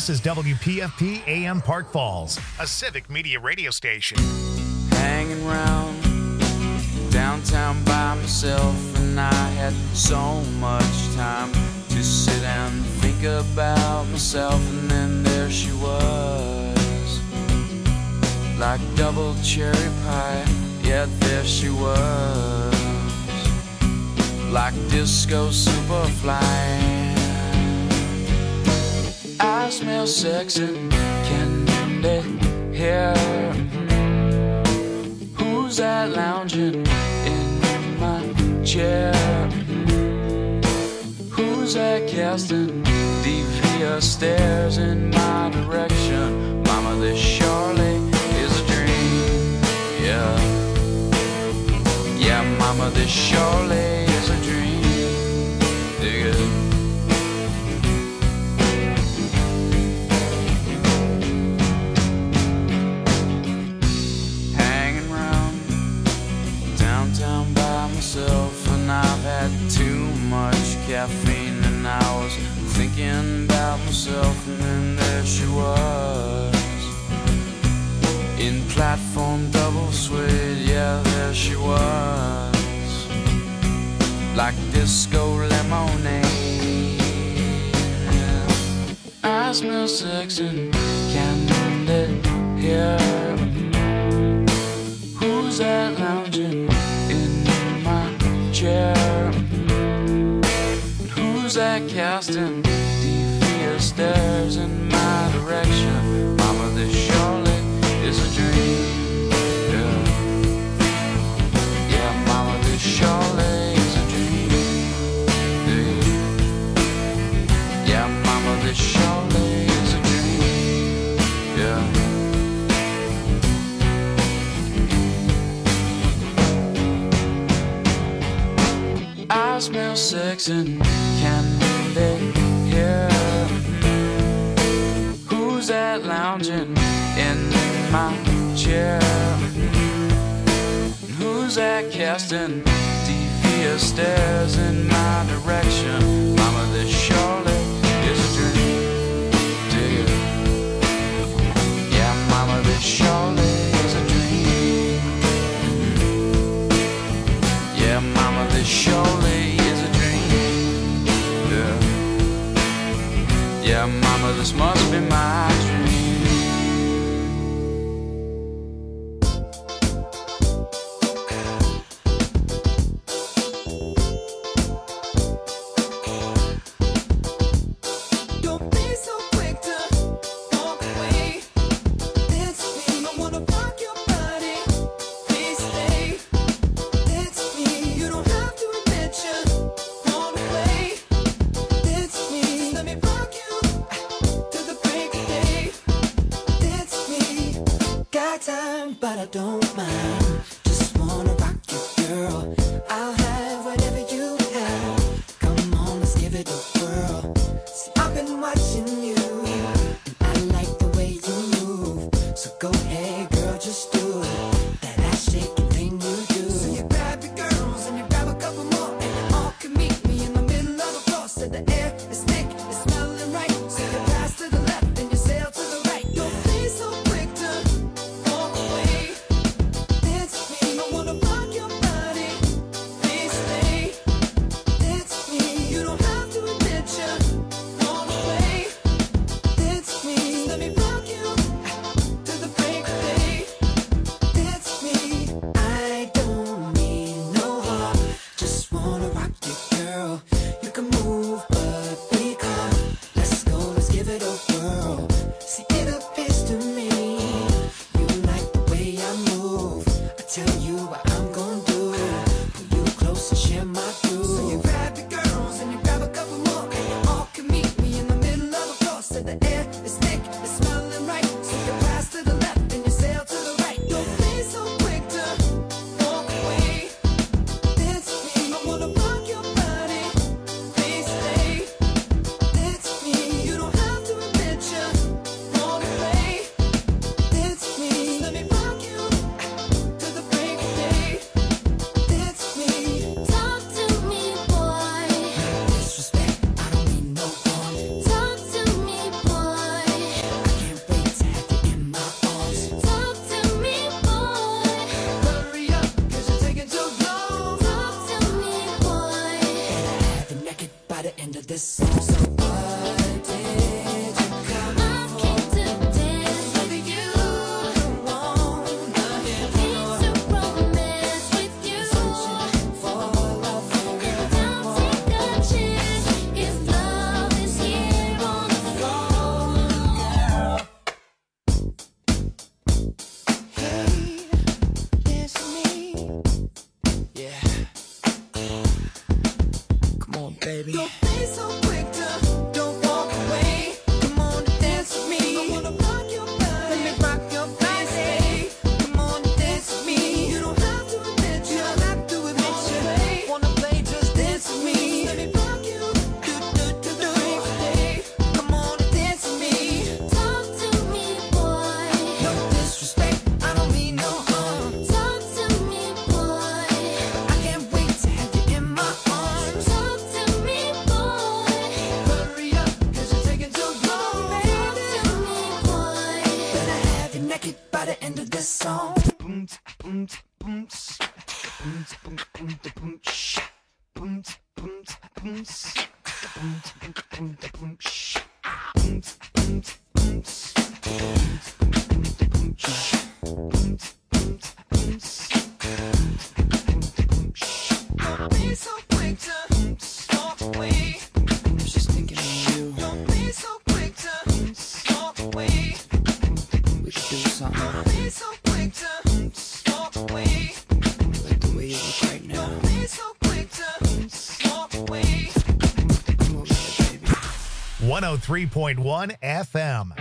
This is WPFP AM Park Falls, a civic media radio station. Hanging around downtown by myself, and I had so much time to sit and think about myself, and then there she was, like double cherry pie, yeah, there she was, like disco superfly. I smell sex and candy here. Who's that lounging in my chair? Who's that casting devious stares in my direction? Mama, this surely is a dream. Yeah, yeah, mama, this surely is a dream. Dig it. And I've had too much caffeine, and I was thinking about myself, and then there she was, in platform double suede, yeah, there she was, like disco lemonade. I smell sex and candy here. Who's that lounging in chair? Who's that casting devious stares in my direction? Mama, this surely is a dream. Yeah, yeah, mama, this surely is a dream. Yeah, yeah, mama, this surely is a dream. Yeah. I smell sex and candy here. Who's that lounging in my chair? Who's that casting devious stares in my direction? Mama, this surely is a dream. Dig it. Yeah, mama, this surely is a dream. Yeah, mama, this surely is a dream. Yeah, yeah, mama, this must be my dream. But I don't mind. Just wanna rock you, girl. I'll have whatever you have. Come on, let's give it a whirl. See, I've been watching you, and I like the way you move. So go ahead, girl, just do it. That ass shaking thing you do. So you grab your girls and you grab a couple more, and you all can meet me in the middle of the floor. So the air is thick, it's smelling right. So you pass to the left and you sail to the right. Don't be so quick to walk away. Dance this song. Don't be so quick to walk away. I was just thinking of you. Don't be so quick to walk away. We could do something Don't be so quick to walk away. like the way you look right now. Don't be so quick to walk away. Come over here, baby. 103.1 FM.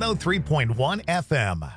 103.1 FM.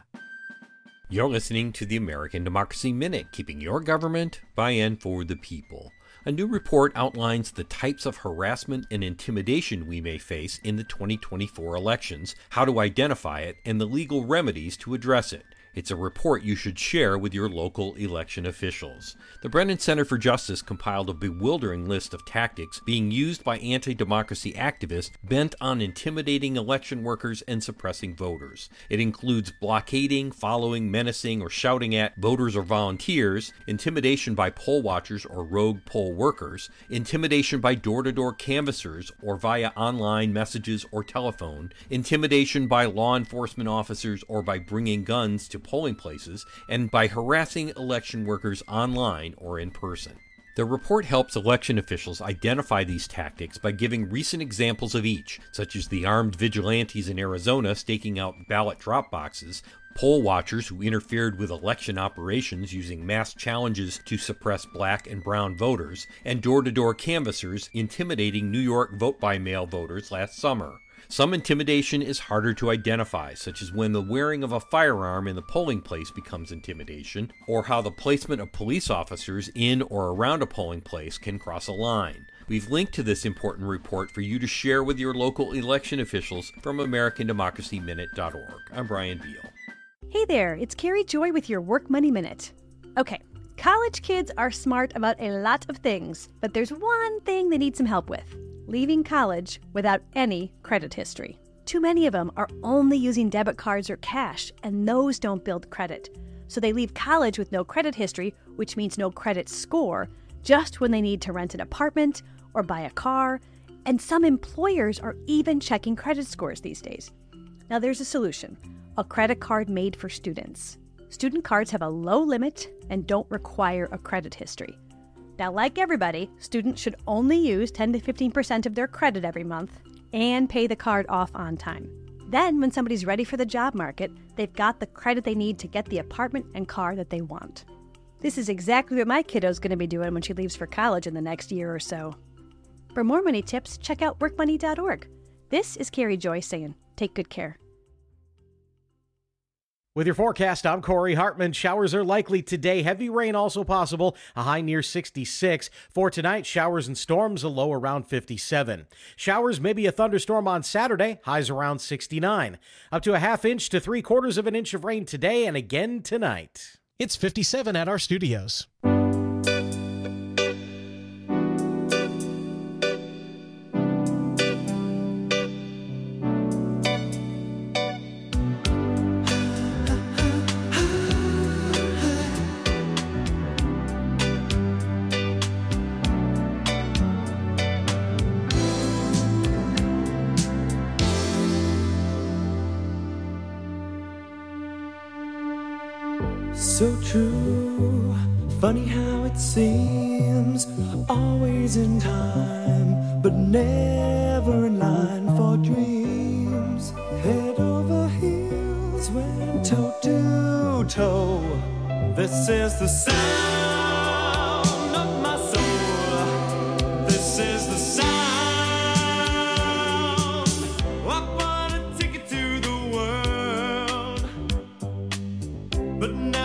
You're listening to the American Democracy Minute, keeping your government by and for the people. A new report outlines the types of harassment and intimidation we may face in the 2024 elections, how to identify it, and the legal remedies to address it. It's a report you should share with your local election officials. The Brennan Center for Justice compiled a bewildering list of tactics being used by anti-democracy activists bent on intimidating election workers and suppressing voters. It includes blockading, following, menacing, or shouting at voters or volunteers, intimidation by poll watchers or rogue poll workers, intimidation by door-to-door canvassers or via online messages or telephone, intimidation by law enforcement officers or by bringing guns to polling places, and by harassing election workers online or in person. The report helps election officials identify these tactics by giving recent examples of each, such as the armed vigilantes in Arizona staking out ballot drop boxes, poll watchers who interfered with election operations using mass challenges to suppress black and brown voters, and door-to-door canvassers intimidating New York vote-by-mail voters last summer. Some intimidation is harder to identify, such as when the wearing of a firearm in the polling place becomes intimidation, or how the placement of police officers in or around a polling place can cross a line. We've linked to this important report for you to share with your local election officials from AmericanDemocracyMinute.org. I'm Brian Beal. Hey there, it's Carrie Joy with your Work Money Minute. Okay, college kids are smart about a lot of things, but there's one thing they need some help with. Leaving college without any credit history. Too many of them are only using debit cards or cash, and those don't build credit. So they leave college with no credit history, which means no credit score, just when they need to rent an apartment or buy a car, and some employers are even checking credit scores these days. Now there's a solution, a credit card made for students. Student cards have a low limit and don't require a credit history. Now, like everybody, students should only use 10 to 15% of their credit every month and pay the card off on time. Then, when somebody's ready for the job market, they've got the credit they need to get the apartment and car that they want. This is exactly what my kiddo's going to be doing when she leaves for college in the next year or so. For more money tips, check out workmoney.org. This is Carrie Joy saying, take good care. With your forecast, I'm Corey Hartman. Showers are likely today. Heavy rain also possible, a high near 66. For tonight, showers and storms, a low around 57. Showers, maybe a thunderstorm on Saturday, highs around 69. Up to a half inch to 3/4 of an inch of rain today and again tonight. It's 57 at our studios. So true, funny how it seems, always in time, but never in line for dreams. Head over heels, went toe to toe. This is the sound of my soul. This is the sound. I wanna take it to the world, but now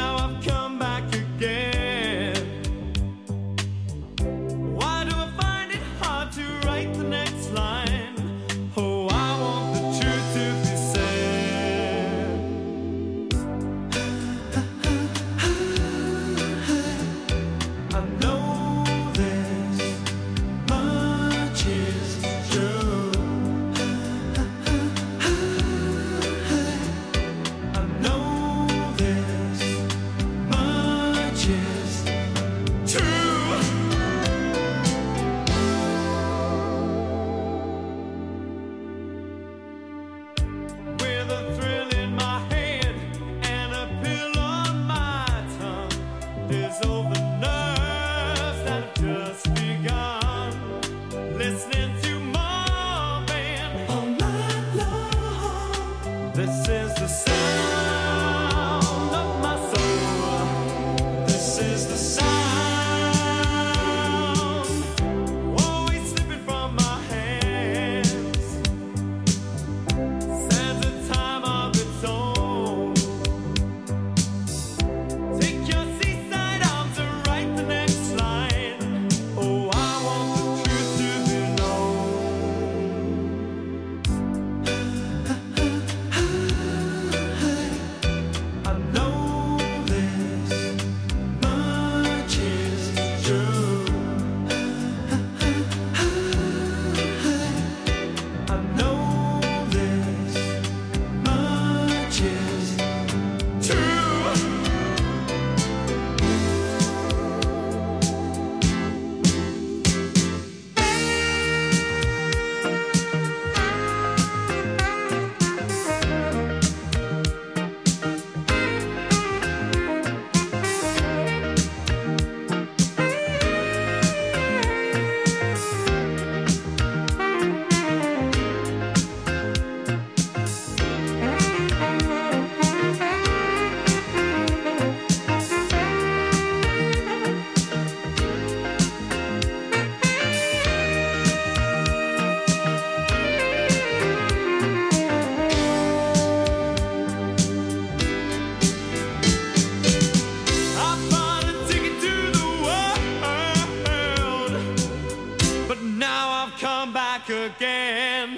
again.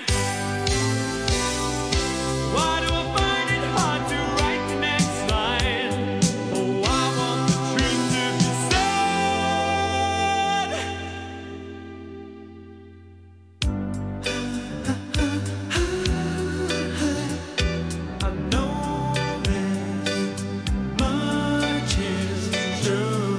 Why do I find it hard to write the next line? Oh, I want the truth to be said. I know this much is true.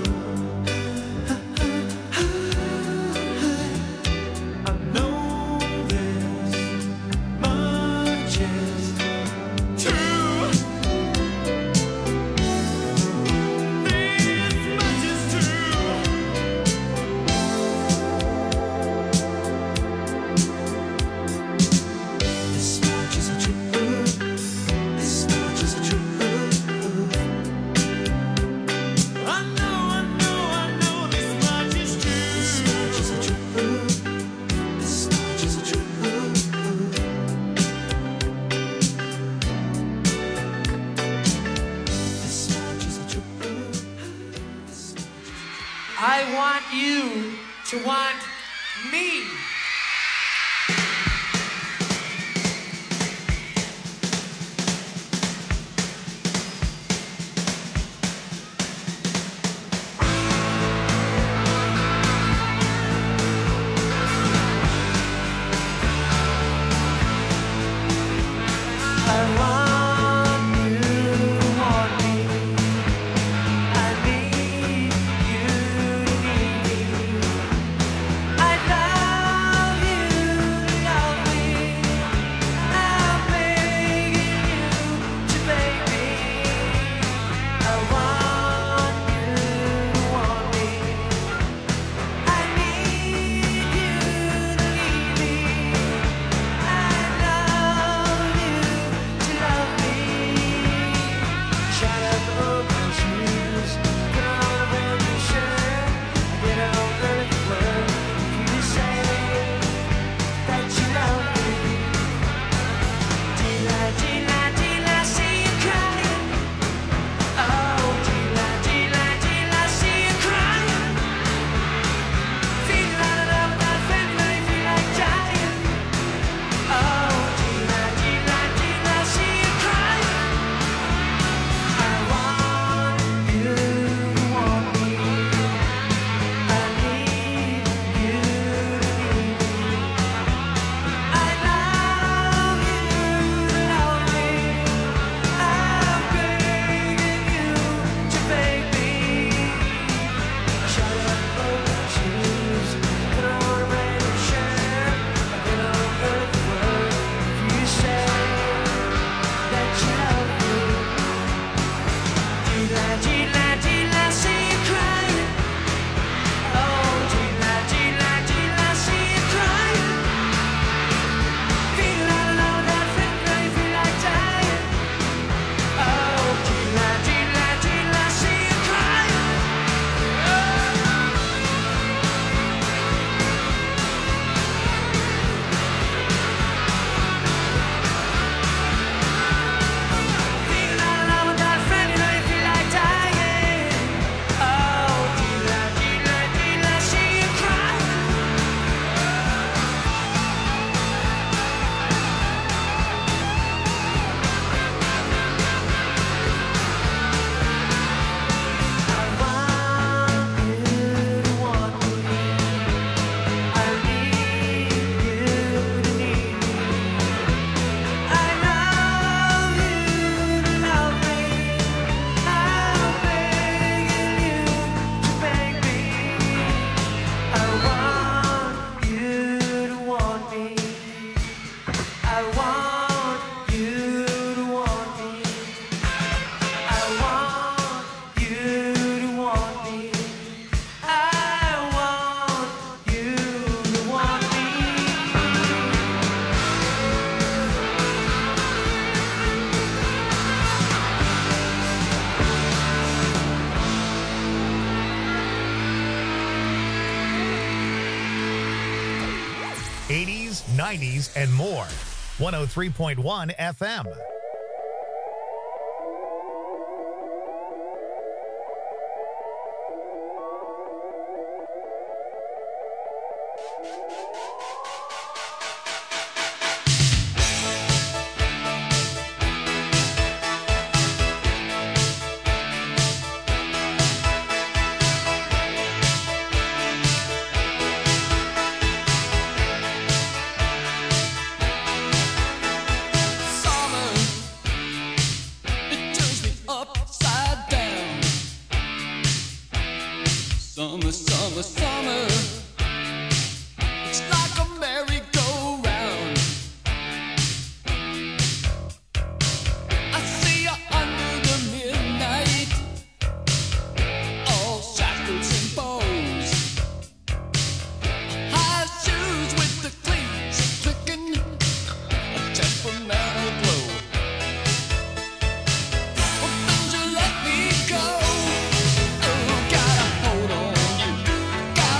I know this much is true. This much is true. This much is true. This much is true. I know this much is true. This much is true. This much is true. This much is true. I want you to want me. I want you to want me. I need you to need me. I love you to love me. I'm begging you to beg me. I want you to want me. I need you to need me. I love you to love me. Shut up, open shoes. Put on a brand new shirt. Get out early for work. You say that you love me. Dila, see you crying. Oh, Dila, see you crying. Feel like love without feeling, feel like dying. Oh, Dila, see you crying. I want you to want me. I need you to need me. I love you to love me. I'm begging you to beg me. Shut up, open shoes. Put on a brand new shirt. Get on early for work. You say that you love me. Dila, see you crying. Oh, Dila, see you crying. Feel like love that feel like dying. Oh, Dila, see you crying. Feel like love without feel like dying. Oh, Dila, see you crying. I want you to want me. I need you to need me. I love you to love me. I'm begging you to beg me. I want you to want me. I want you to want me. I want you to want me. I want you to want me. 80s, 90s, and more. 103.1 FM. the summer. It's like a merry-go-round. I see you under the midnight, all shackles and bows. High shoes with the cleats clicking, a temperamental glow. Well, don't you let me go. Oh, got a hold on you, got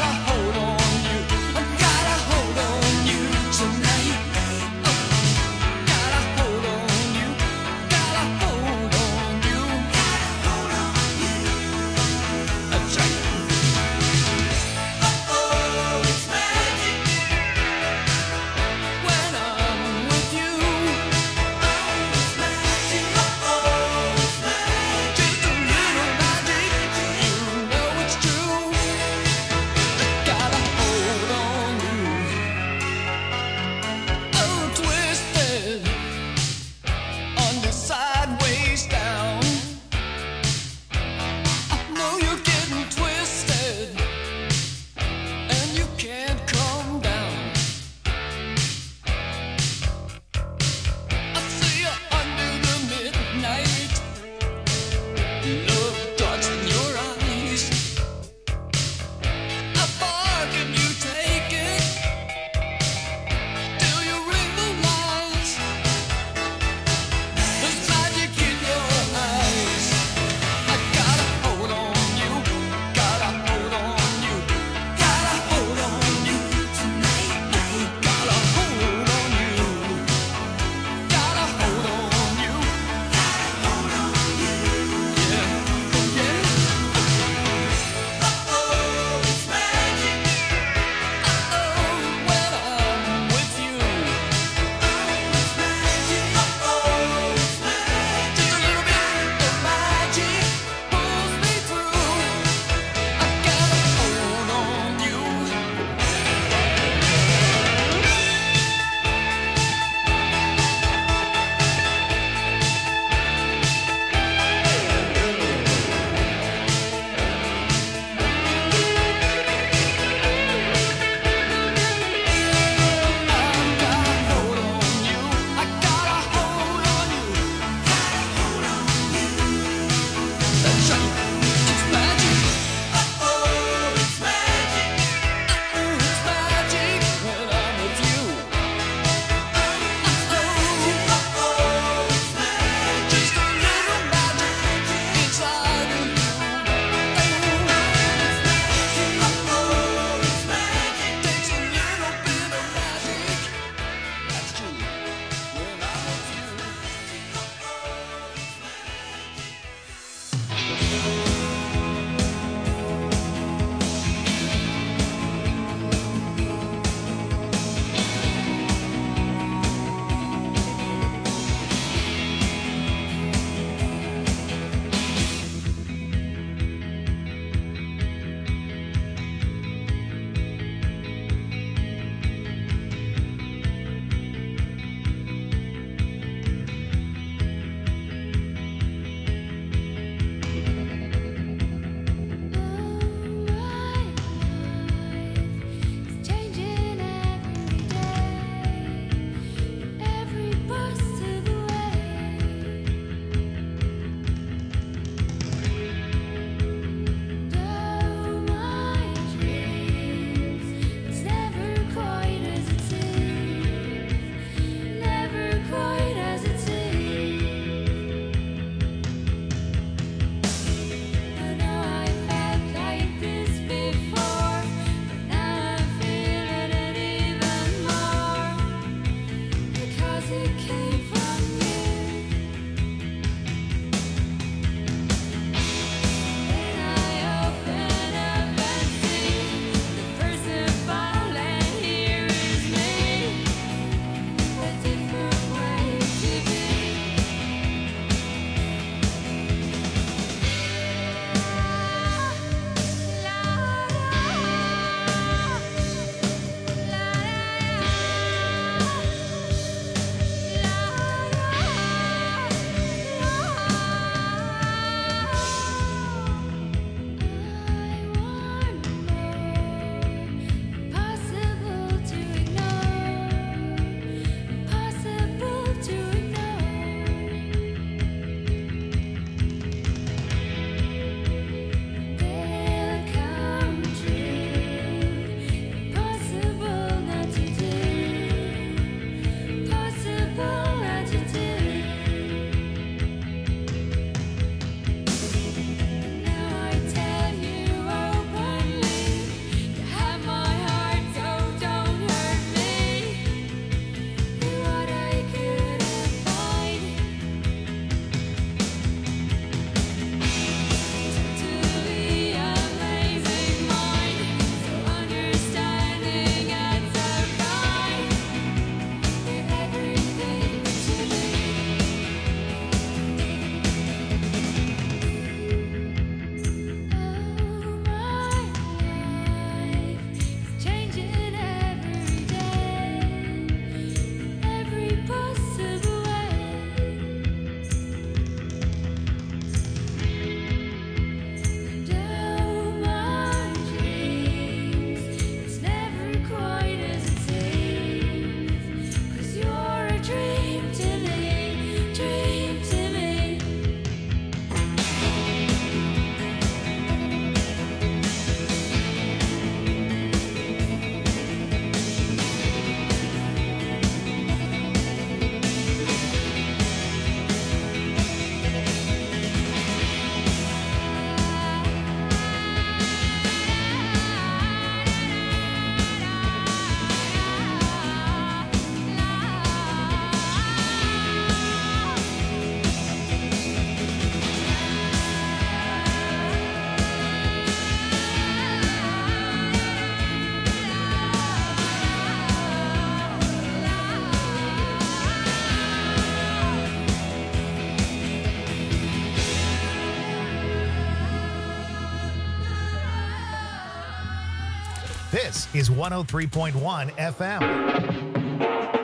This is 103.1 FM.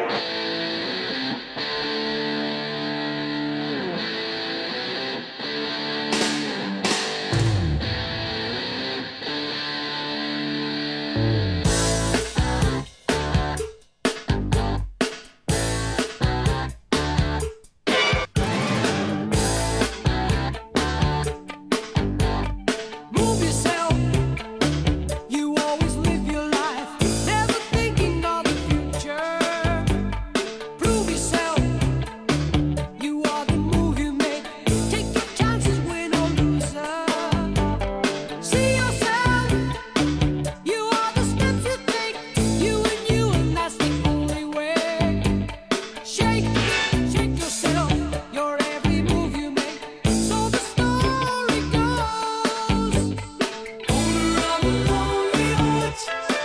Move yourself. You always live your life, never thinking of the future. Prove yourself. You are the move you make. Take your chances, win or loser. See yourself. You are the steps you take. You, and that's the only way. Shake yourself. Your every move you make. So the story goes. Owner of a lonely heart.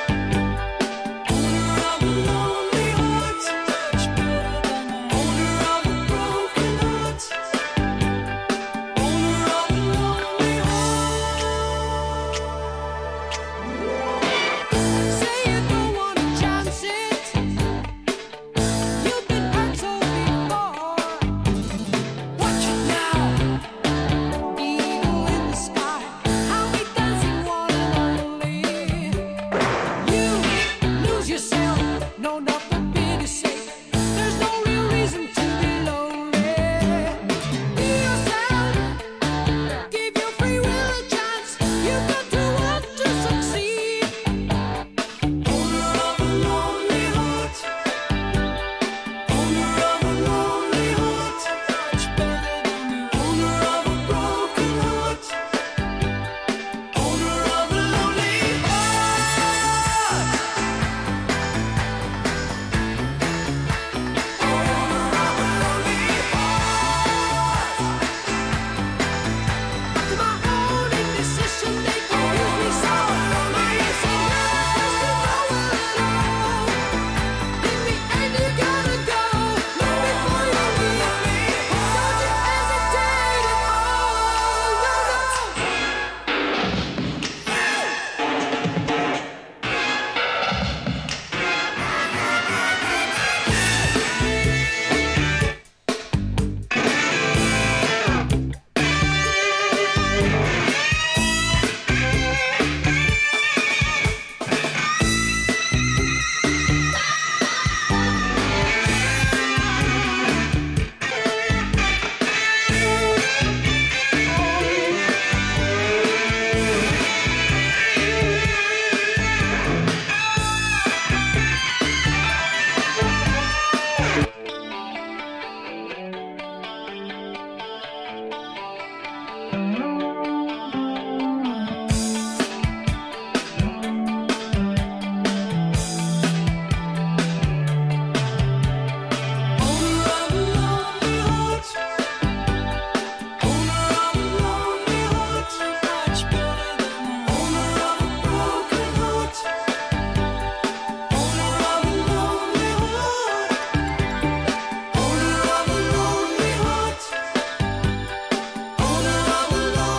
Owner of a lonely heart. Owner of a broken heart. Owner of a lonely heart. Say you don't wanna chance it. You've been hurt so before. Watch it now. Eagle in the sky, how we dancing one and only. You lose yourself, no nothing big to say. There's no real reason to be lonely. Be yourself, give your free will a chance. You've got to want to succeed. Owner of a lonely heart. Owner of a lonely heart. Owner of a broken heart. Owner of a lonely heart. Owner of a lonely heart. To my own indecision, they confuse me so. I say yes to nowhere at all. In the end, you gotta go. Not before you leave me. Don't you hesitate at all. No, no. Owner of a lonely heart. Owner of a lonely heart. Owner of a broken heart. Owner of a lonely heart. Owner of a lonely heart. Owner of a lonely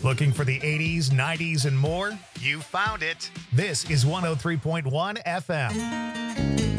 Looking for the 80s, 90s, and more? You found it. This is 103.1 FM.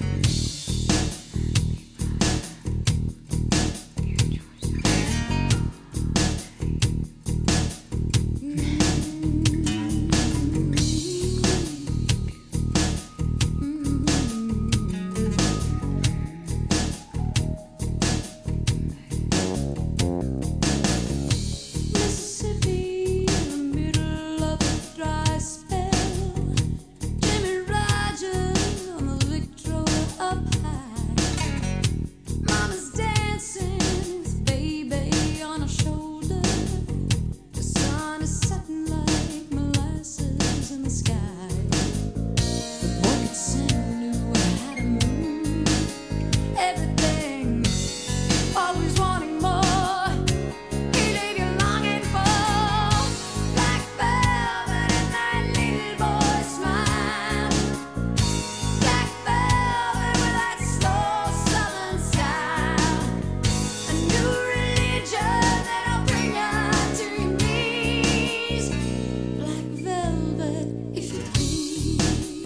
Mississippi, in the middle of a dry spell. Jimmy Rogers on the Victrola up high. Mama's dancing, his baby on her shoulder. The sun is setting like molasses in the sky. The boy could sing, knew how to move. Everything, always wanting more. He leave you longing for black velvet and that little boy's smile. Black velvet with that slow southern style. A new religion that'll bring you to your knees. Black velvet, if you please.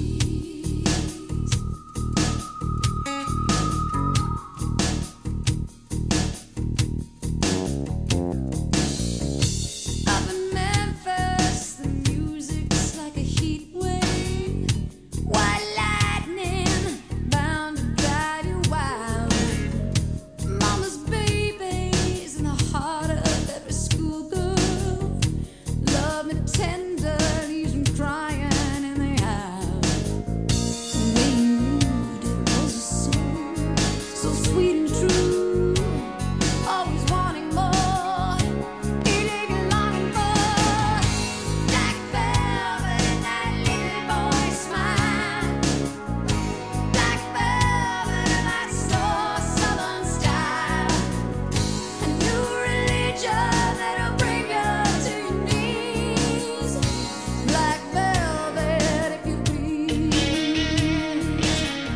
Up in Memphis, the music's like a heat wave. White lightning bound to drive you wild. Mama's baby's in the heart of every schoolgirl. Love me tender, leaves me crying in the aisle. The way you moved, it was a song, so sweet and true. Always wanting more. He leave you longing for black velvet and that little boy's smile. Black velvet and that slow southern style. A new religion that'll bring you to your knees. Black velvet, if you please.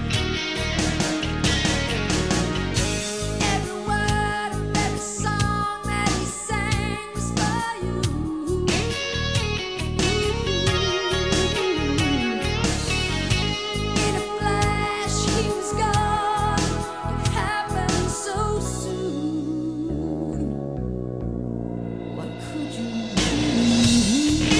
Every word of every song that he sang was for you. In a flash, he was gone. It happened so soon. What could you do?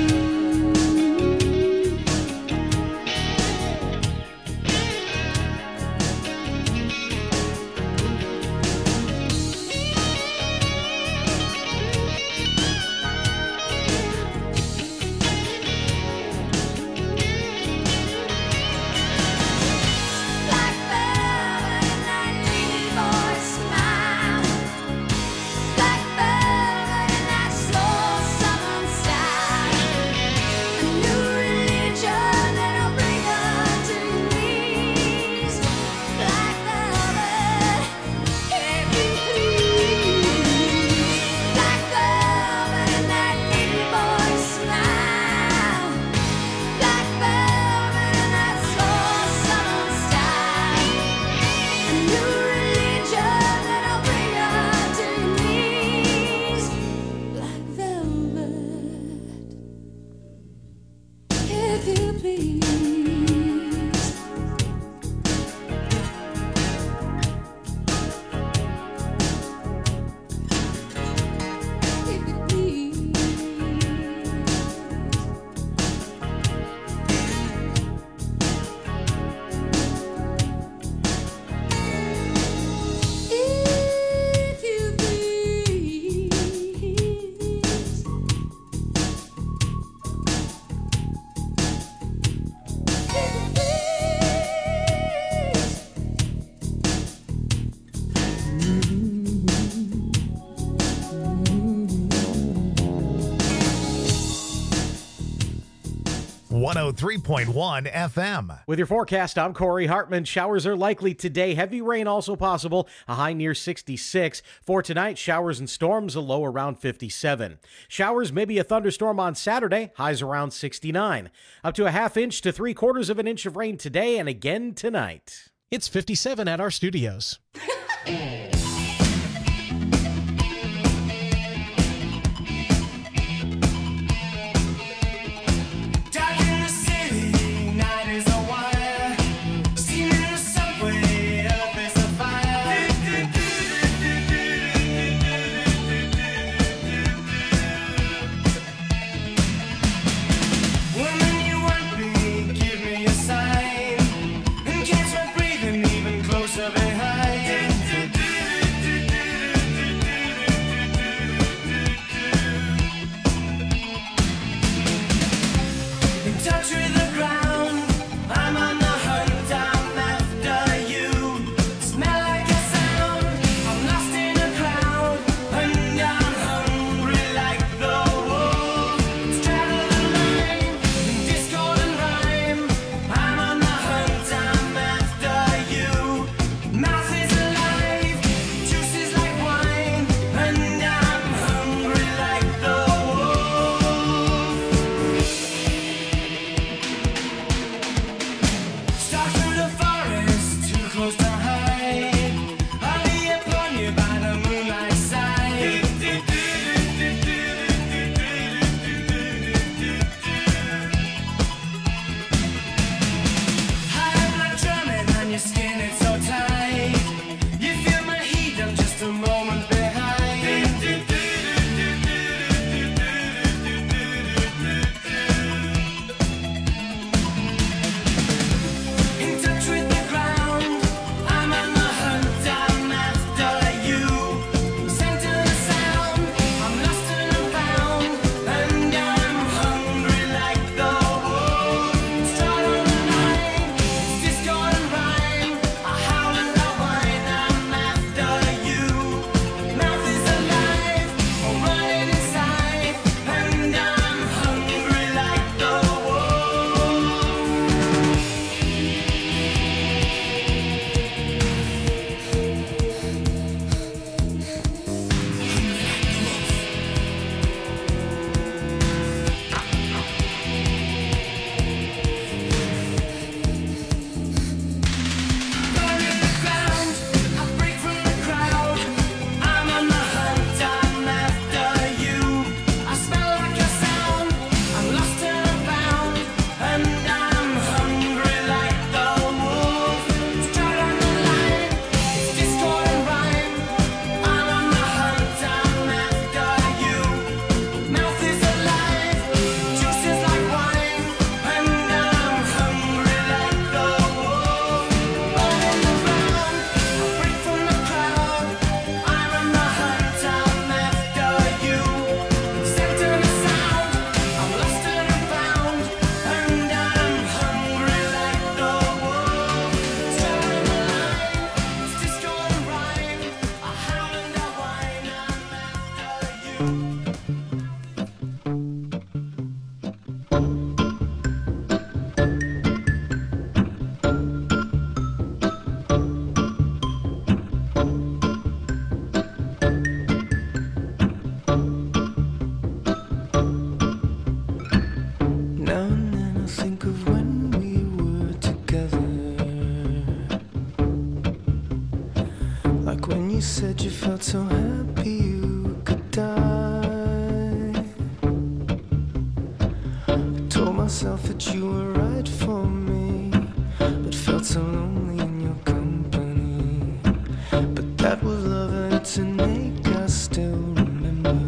Black velvet and that little boy's smile. Black velvet and that slow southern style. A new religion that'll bring you to your knees. Black velvet, if you please. Black velvet and that little boy's smile. Black velvet and that slow southern style. A new religion that'll bring you to your knees. Black velvet, if you please. If you please. If you please. If you please. 103.1 FM. With your forecast, I'm Corey Hartman. Showers are likely today. Heavy rain also possible. A high near 66. For tonight, showers and storms, a low around 57. Showers, maybe a thunderstorm on Saturday. Highs around 69. Up to a half inch to 3/4 of an inch of rain today and again tonight. It's 57 at our studios. happy you could die. I told myself that you were right for me, but felt so lonely in your company. But that was love and it's an ache I still remember.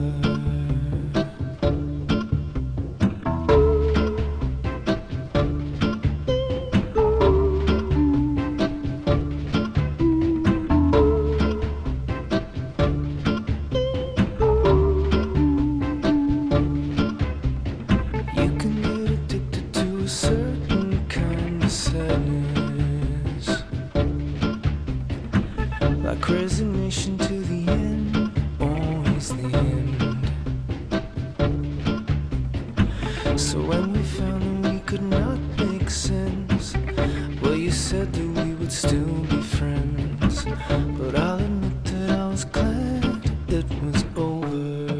Resignation to the end, always the end. So when we found that we could not make sense, well, you said that we would still be friends. But I'll admit that I was glad it was over.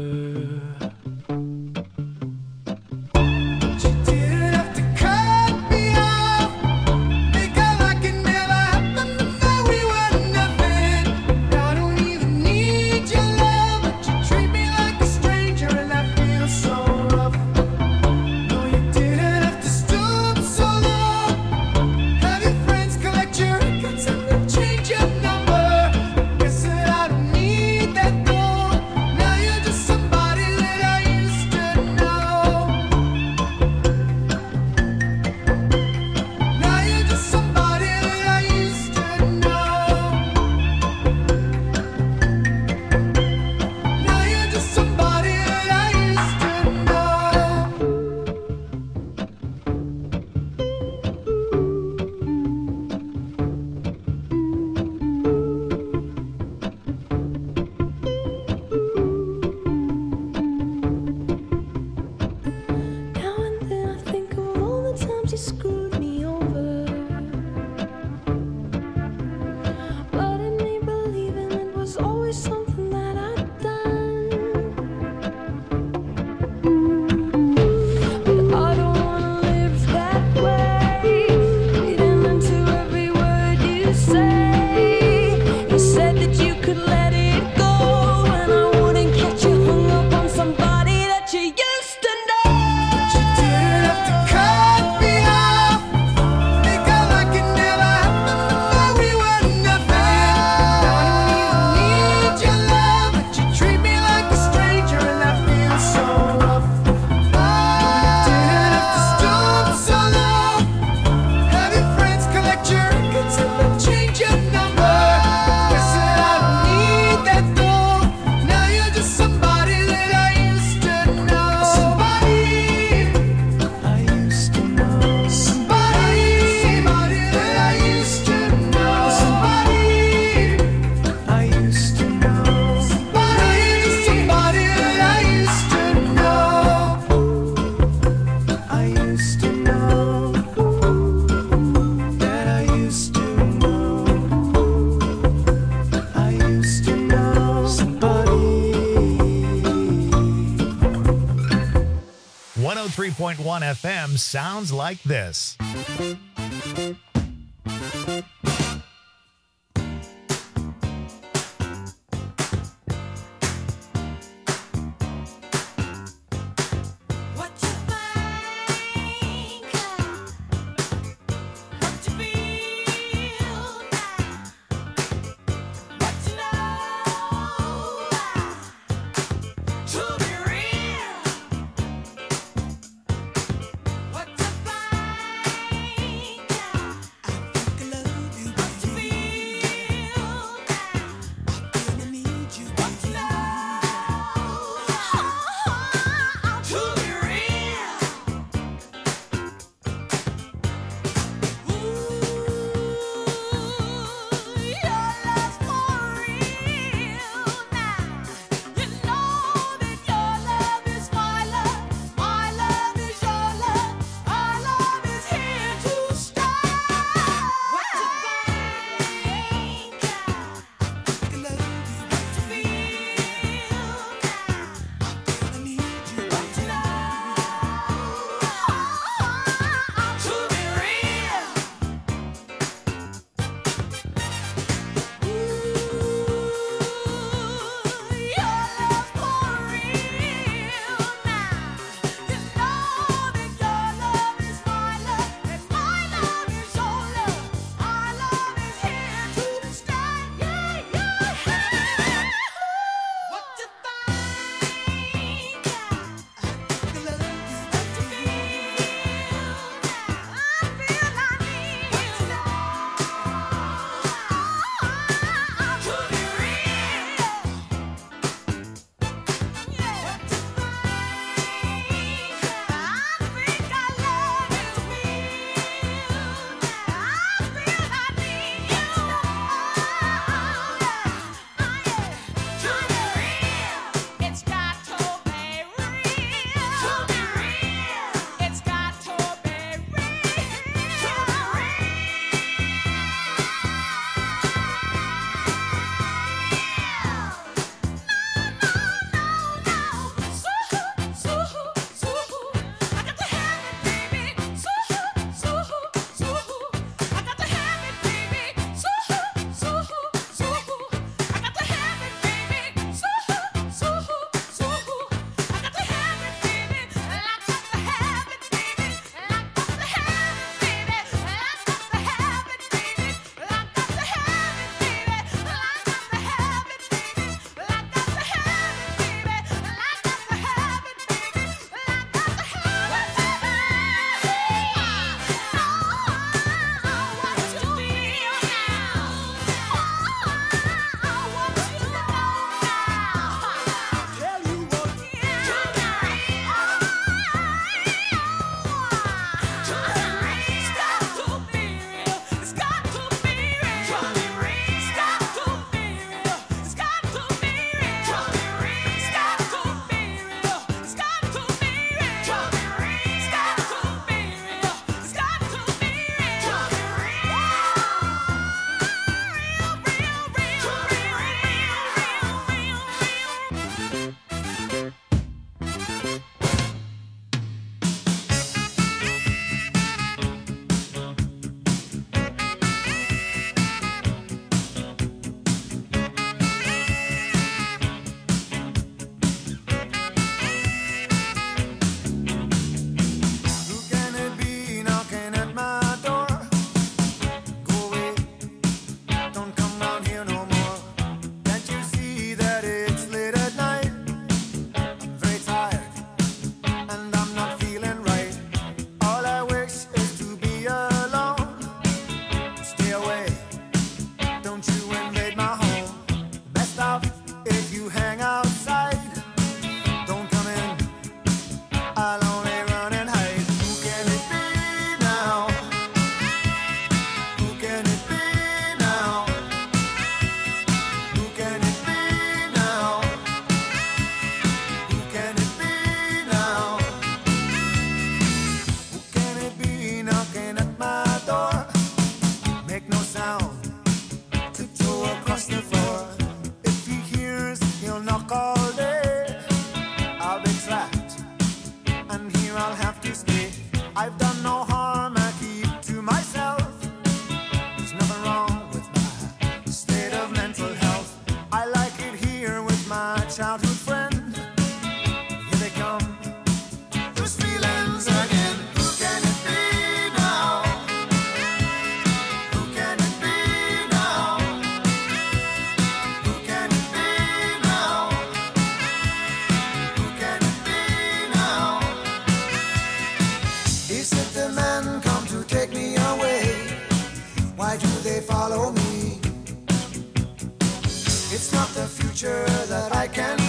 FM sounds like this. What to find? future that I can